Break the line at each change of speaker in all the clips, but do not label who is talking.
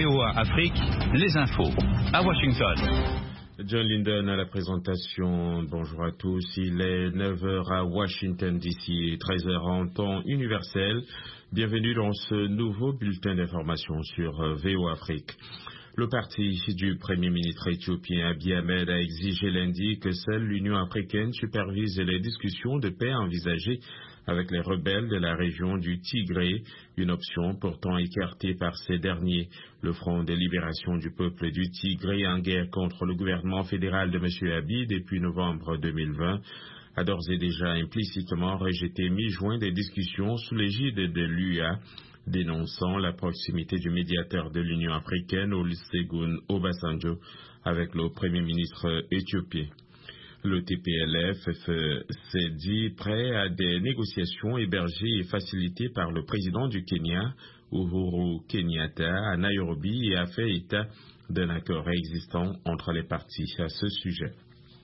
VOA Afrique, les infos à Washington.
John Linden à la présentation. Bonjour à tous. Il est 9h à Washington DC, 13h en temps universel. Bienvenue dans ce nouveau bulletin d'information sur VOA Afrique. Le parti du Premier ministre éthiopien Abiy Ahmed a exigé lundi que seule l'Union africaine supervise les discussions de paix envisagées avec les rebelles de la région du Tigré, une option pourtant écartée par ces derniers. Le Front de libération du peuple du Tigré, en guerre contre le gouvernement fédéral de M. Abiy depuis novembre 2020, a d'ores et déjà implicitement rejeté mi-juin des discussions sous l'égide de l'UA, dénonçant la proximité du médiateur de l'Union africaine, Olusegun Obasanjo, avec le Premier ministre éthiopien. Le TPLF s'est dit prêt à des négociations hébergées et facilitées par le président du Kenya, Uhuru Kenyatta, à Nairobi, et a fait état d'un accord existant entre les parties à ce sujet.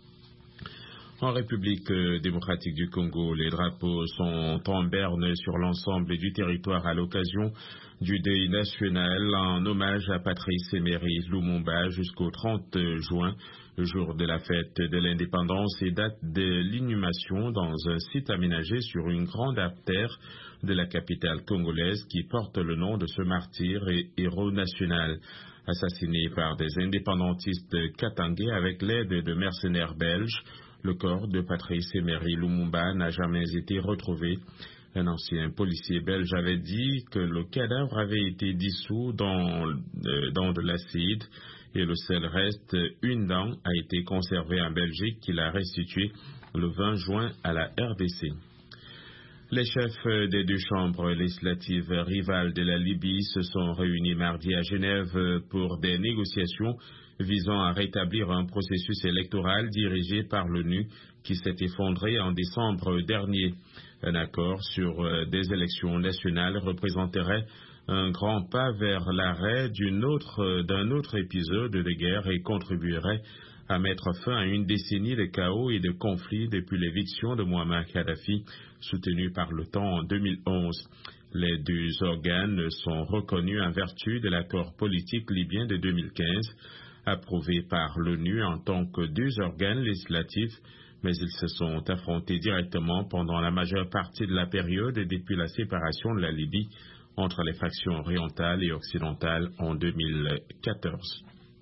En République démocratique du Congo, les drapeaux sont en berne sur l'ensemble du territoire à l'occasion du deuil national en hommage à Patrice Emery Lumumba jusqu'au 30 juin, jour de la fête de l'indépendance et date de l'inhumation dans un site aménagé sur une grande artère de la capitale congolaise qui porte le nom de ce martyr et héros national. Assassiné par des indépendantistes katangais avec l'aide de mercenaires belges, le corps de Patrice Emery Lumumba n'a jamais été retrouvé. Un ancien policier belge avait dit que le cadavre avait été dissous dans de l'acide et le seul reste, une dent, a été conservée en Belgique qu'il a restituée le 20 juin à la RDC. Les chefs des deux chambres législatives rivales de la Libye se sont réunis mardi à Genève pour des négociations visant à rétablir un processus électoral dirigé par l'ONU qui s'est effondré en décembre dernier. Un accord sur des élections nationales représenterait un grand pas vers l'arrêt d'un autre épisode de guerre et contribuerait à mettre fin à une décennie de chaos et de conflits depuis l'éviction de Muammar Kadhafi, soutenu par l'OTAN en 2011. Les deux organes sont reconnus en vertu de l'accord politique libyen de 2015, approuvé par l'ONU en tant que deux organes législatifs, mais ils se sont affrontés directement pendant la majeure partie de la période depuis la séparation de la Libye entre les factions orientales et occidentales en 2014.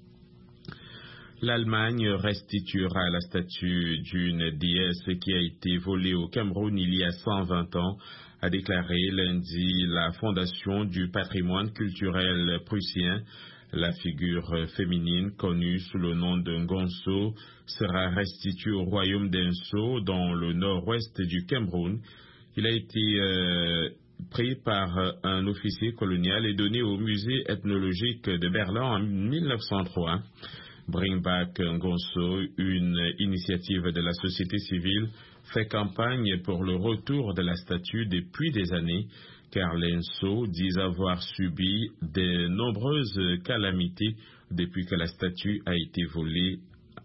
L'Allemagne restituera la statue d'une déesse qui a été volée au Cameroun il y a 120 ans, a déclaré lundi la Fondation du patrimoine culturel prussien. La figure féminine, connue sous le nom de Ngonso, sera restituée au royaume d'Enso, dans le nord-ouest du Cameroun. Il a été pris par un officier colonial et donné au musée ethnologique de Berlin en 1903. Bring Back Ngonso, une initiative de la société civile, fait campagne pour le retour de la statue depuis des années, car les Nso disent avoir subi de nombreuses calamités depuis que la statue a été volée.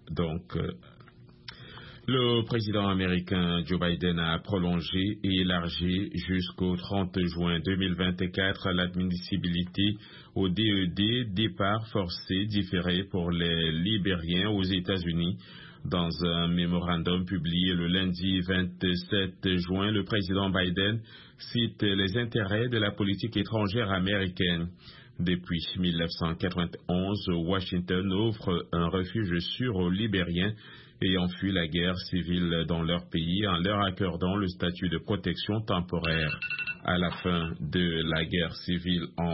Le président américain Joe Biden a prolongé et élargi jusqu'au 30 juin 2024 l'admissibilité au DED, départ forcé différé pour les Libériens aux États-Unis. Dans un mémorandum publié le lundi 27 juin, le président Biden cite les intérêts de la politique étrangère américaine. Depuis 1991, Washington offre un refuge sûr aux Libériens ayant fui la guerre civile dans leur pays en leur accordant le statut de protection temporaire. À la fin de la guerre civile en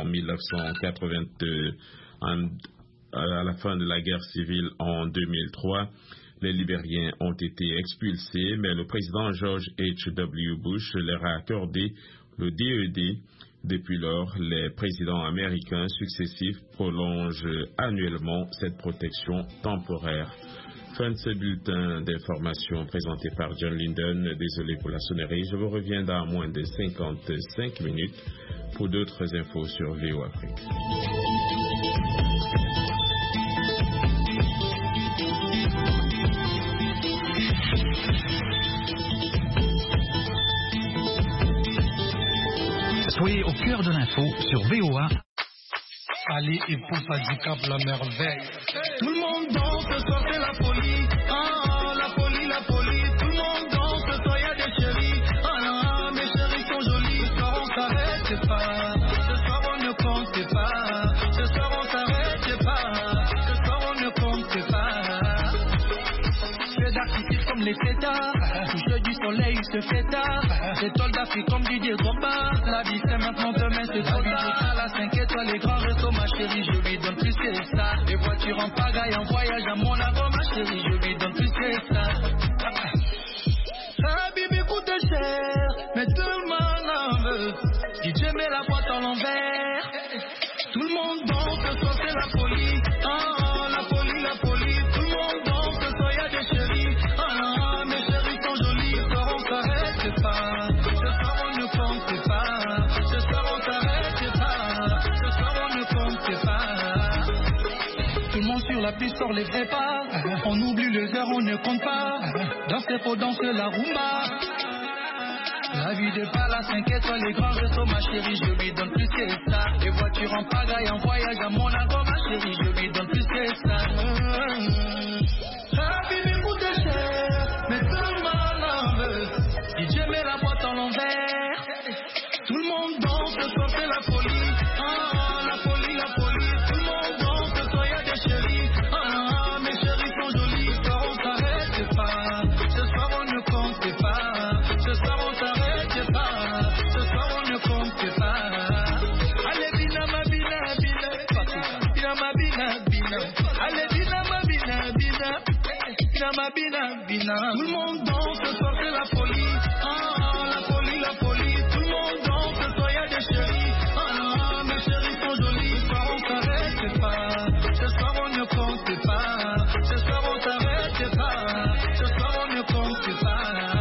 2003, les Libériens ont été expulsés, mais le président George H.W. Bush leur a accordé le DED. Depuis lors, les présidents américains successifs prolongent annuellement cette protection temporaire. Fin de ce bulletin d'information présenté par John Linden. Désolé pour la sonnerie. Je vous reviens dans moins de 55 minutes pour d'autres infos sur VOA Afrique.
Soyez au cœur de l'info sur VOA.
Ali et Poufa du Cap, la merveille. Tout le monde danse, ce soir c'est la folie. Ah, la folie, la folie. Tout le monde danse, ce soir y'a des chéris. Ah, mes chéris sont jolis. Ce soir on s'arrête pas. Ce soir on ne compte pas. Ce soir on s'arrête pas. Ce soir on ne compte pas. Feu d'artifice comme les fêtards. Couche du soleil, il se fait tard. C'est tol d'Afrique comme Didier Drogba. La vie c'est maintenant, demain c'est trop tard. La 5 étoiles, les grands restos, ma chérie, je lui donne plus que ça. Les voitures en pagaille, en voyage à Monaco, ma chérie, je lui donne plus que ça. Ah, Bibi coûte cher, mais tout le monde en veut. DJ met la boîte à l'envers. Tout le monde danse, ce soir c'est la folie. Ah, la folie, la folie. Tout le monde danse, ce soir y'a des chéris. Ah, mes chéris sont jolis. Ce soir on s'arrête pas. Ce soir on ne compte pas. Ce soir on s'arrête pas. Ce soir on ne compte pas. Tout le monde sur la piste sort les vrais pas. On oublie les heures, on ne compte pas. Danser faut danser la rumba. La vie de pas la 5 étoiles, les grands restos, ma chérie, je lui donne plus que ça. Les voitures en pagaille, en voyage à Monaco, ma chérie, je lui donne plus que ça. La vie me coûte cher, mais tout le monde en veut. DJ met la boîte à l'envers. Tout le monde danse, ce soir c'est la folie. Ah, la folie, la folie. Tout le monde danse, ce soir y'a des chéris. Ah, mes chéris sont jolis. Ce soir on s'arrête pas. Ce soir on ne compte pas. Ce soir on s'arrête pas. Ce soir on ne compte pas. Allez bina ma bina bina. Bina ma bina bina. Allez bina ma bina bina. Bina ma bina bina. Tout le monde danse, ce soir c'est la folie. Ah, la folie, la folie. Tout le monde danse, ce soir y'a des chéris. Ah, mes chéris sont jolis. Ce soir on s'arrête pas. Ce soir on ne compte pas. Ce soir on s'arrête pas. Ce soir on ne compte pas.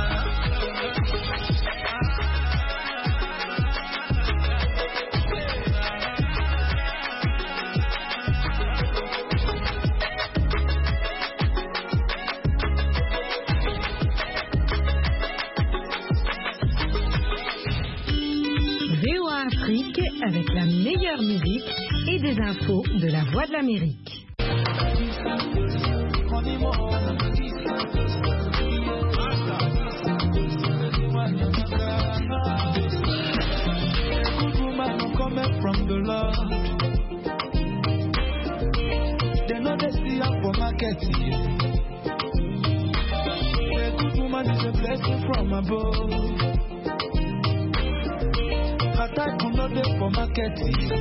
VOA Afrique avec la meilleure musique et des infos de la Voix de l'Amérique.
From the Lord, they know they see up for market. A good woman is a blessing from above. But I could not be for market.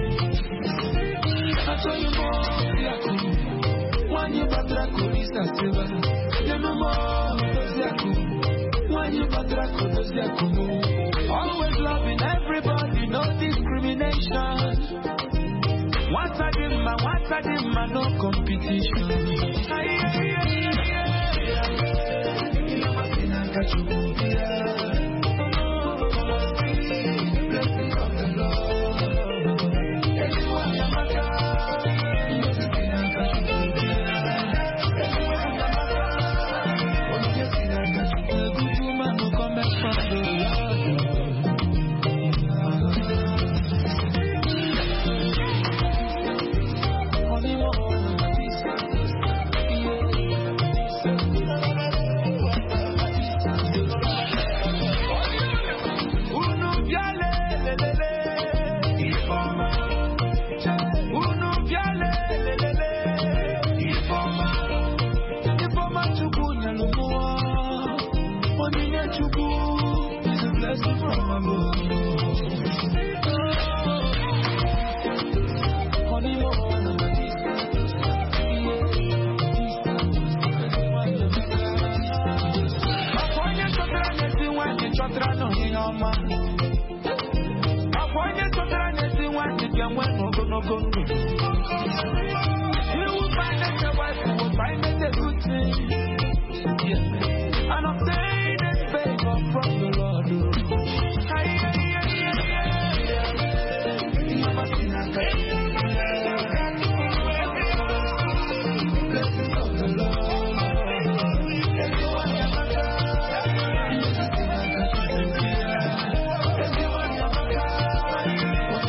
I tell you more, Yaku. One you batra kolisa seva. You know more, Yaku. One you batra kolisa Yaku. Always loving everybody, no discrimination. Once I did my no competition. Blessing of the Lord. Everyone a good woman who come back from the Lord. You will find that